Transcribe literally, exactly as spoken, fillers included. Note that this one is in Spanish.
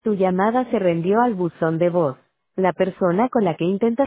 Tu llamada se rendió al buzón de voz. La persona con la que intentas